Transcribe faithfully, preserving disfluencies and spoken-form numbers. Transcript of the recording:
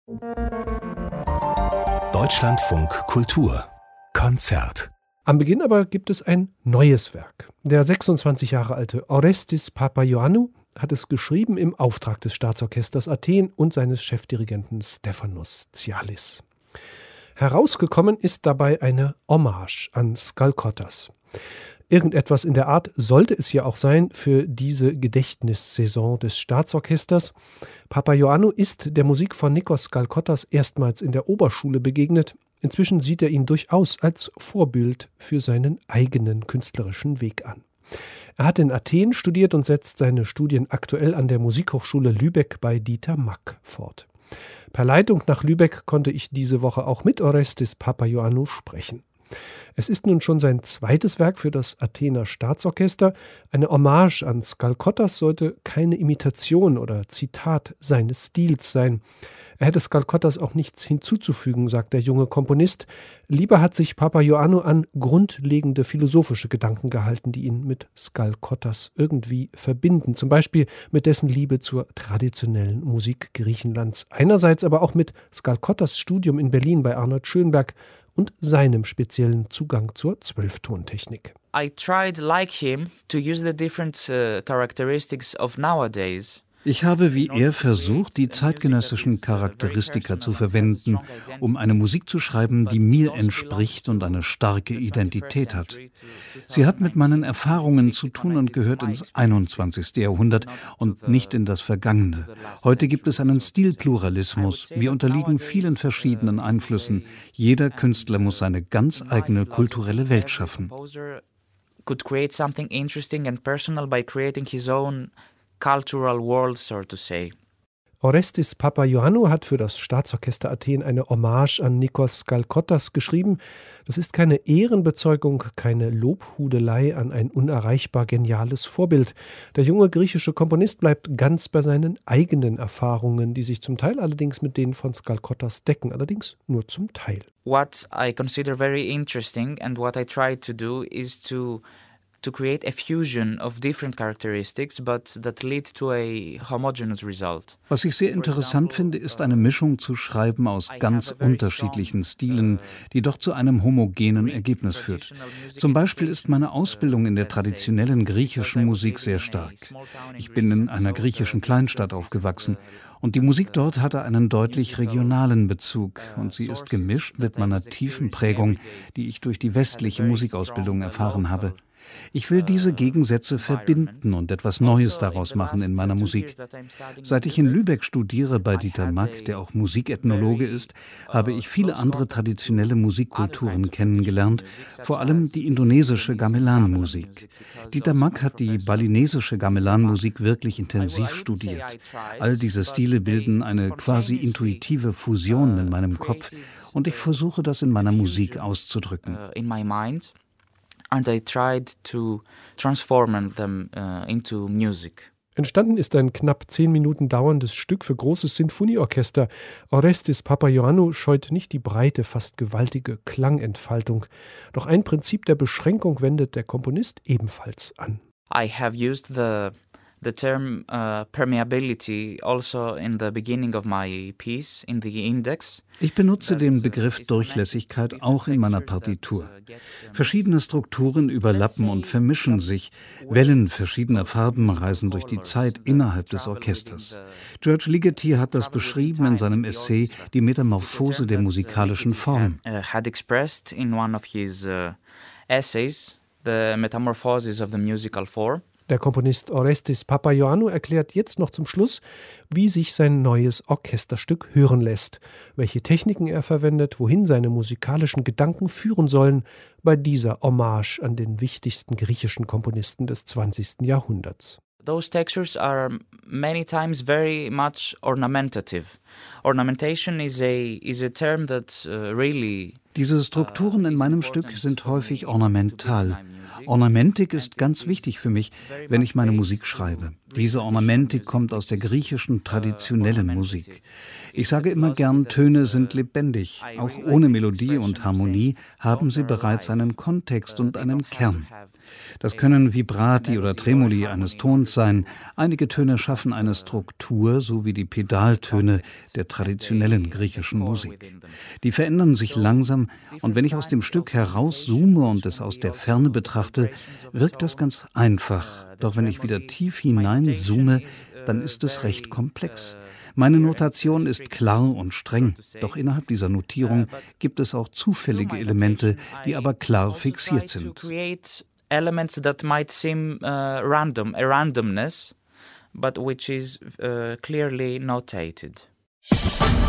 Deutschlandfunk Kultur Konzert. Am Beginn aber gibt es ein neues Werk. Der sechsundzwanzig Jahre alte Orestis Papaioannou hat es geschrieben im Auftrag des Staatsorchesters Athen und seines Chefdirigenten Stefanos Tsialis. Herausgekommen ist dabei eine Hommage an Skalkottas. Irgendetwas in der Art sollte es ja auch sein für diese Gedächtnissaison des Staatsorchesters. Papaioannou ist der Musik von Nikos Skalkottas erstmals in der Oberschule begegnet. Inzwischen sieht er ihn durchaus als Vorbild für seinen eigenen künstlerischen Weg an. Er hat in Athen studiert und setzt seine Studien aktuell an der Musikhochschule Lübeck bei Dieter Mack fort. Per Leitung nach Lübeck konnte ich diese Woche auch mit Orestis Papaioannou sprechen. Es ist nun schon sein zweites Werk für das Athener Staatsorchester. Eine Hommage an Skalkottas sollte keine Imitation oder Zitat seines Stils sein. Er hätte Skalkottas auch nichts hinzuzufügen, sagt der junge Komponist. Lieber hat sich Papaioannou an grundlegende philosophische Gedanken gehalten, die ihn mit Skalkottas irgendwie verbinden. Zum Beispiel mit dessen Liebe zur traditionellen Musik Griechenlands. Einerseits aber auch mit Skalkottas Studium in Berlin bei Arnold Schönberg und seinem speziellen Zugang zur Zwölftontechnik. I tried, like him, to use the different uh, characteristics of nowadays. Ich habe wie er versucht, die zeitgenössischen Charakteristika zu verwenden, um eine Musik zu schreiben, die mir entspricht und eine starke Identität hat. Sie hat mit meinen Erfahrungen zu tun und gehört ins einundzwanzigste Jahrhundert und nicht in das Vergangene. Heute gibt es einen Stilpluralismus. Wir unterliegen vielen verschiedenen Einflüssen. Jeder Künstler muss seine ganz eigene kulturelle Welt schaffen. Could create something interesting and personal by creating his own cultural world, so to say. Orestis Papaioannou hat für das Staatsorchester Athen eine Hommage an Nikos Skalkottas geschrieben. Das ist keine Ehrenbezeugung, keine Lobhudelei an ein unerreichbar geniales Vorbild. Der junge griechische Komponist bleibt ganz bei seinen eigenen Erfahrungen, die sich zum Teil allerdings mit denen von Skalkottas decken, allerdings nur zum Teil. What I consider very interesting and what I try to do is to to create a fusion of different characteristics, but that lead to a homogeneous result. Was ich sehr interessant finde, ist eine Mischung zu schreiben aus ganz unterschiedlichen Stilen, die doch zu einem homogenen Ergebnis führt. Zum Beispiel ist meine Ausbildung in der traditionellen griechischen Musik sehr stark. Ich bin in einer griechischen Kleinstadt aufgewachsen und die Musik dort hatte einen deutlich regionalen Bezug und sie ist gemischt mit meiner tiefen Prägung, die ich durch die westliche Musikausbildung erfahren habe. Ich will diese Gegensätze verbinden und etwas Neues daraus machen in meiner Musik. Seit ich in Lübeck studiere bei Dieter Mack, der auch Musikethnologe ist, habe ich viele andere traditionelle Musikkulturen kennengelernt, vor allem die indonesische Gamelan-Musik. Dieter Mack hat die balinesische Gamelan-Musik wirklich intensiv studiert. All diese Stile bilden eine quasi intuitive Fusion in meinem Kopf und ich versuche das in meiner Musik auszudrücken. And I tried to transform them uh, into music. Entstanden ist ein knapp zehn Minuten dauerndes Stück für großes Sinfonieorchester. Orestis Papaioannou scheut nicht die breite, fast gewaltige Klangentfaltung. Doch ein Prinzip der Beschränkung wendet der Komponist ebenfalls an. I have used the the term uh, permeability also in the beginning of my piece, in the index. Ich benutze den Begriff Durchlässigkeit auch in meiner Partitur. Verschiedene Strukturen überlappen und vermischen sich. Wellen verschiedener Farben reisen durch die Zeit innerhalb des Orchesters. George Ligeti hat das beschrieben in seinem Essay Die Metamorphose der musikalischen Form. Had expressed in one of his uh, essays the metamorphosis of the musical form. Der Komponist Orestis Papaioannou erklärt jetzt noch zum Schluss, wie sich sein neues Orchesterstück hören lässt, welche Techniken er verwendet, wohin seine musikalischen Gedanken führen sollen bei dieser Hommage an den wichtigsten griechischen Komponisten des zwanzigsten Jahrhunderts. Those textures are many times very much ornamentative. Ornamentation is a is a term that uh, really Diese Strukturen in meinem Stück sind häufig ornamental. Ornamentik ist ganz wichtig für mich, wenn ich meine Musik schreibe. Diese Ornamentik kommt aus der griechischen traditionellen Musik. Ich sage immer gern, Töne sind lebendig. Auch ohne Melodie und Harmonie haben sie bereits einen Kontext und einen Kern. Das können Vibrati oder Tremoli eines Tons sein. Einige Töne schaffen eine Struktur, so wie die Pedaltöne der traditionellen griechischen Musik. Die verändern sich langsam, und wenn ich aus dem Stück herauszoome und es aus der Ferne betrachte, wirkt das ganz einfach. Doch wenn ich wieder tief hineinzoome, dann ist es recht komplex. Meine Notation ist klar und streng, doch innerhalb dieser Notierung gibt es auch zufällige Elemente, die aber klar fixiert sind. Elements that might seem uh, random, a randomness, but which is uh, clearly notated.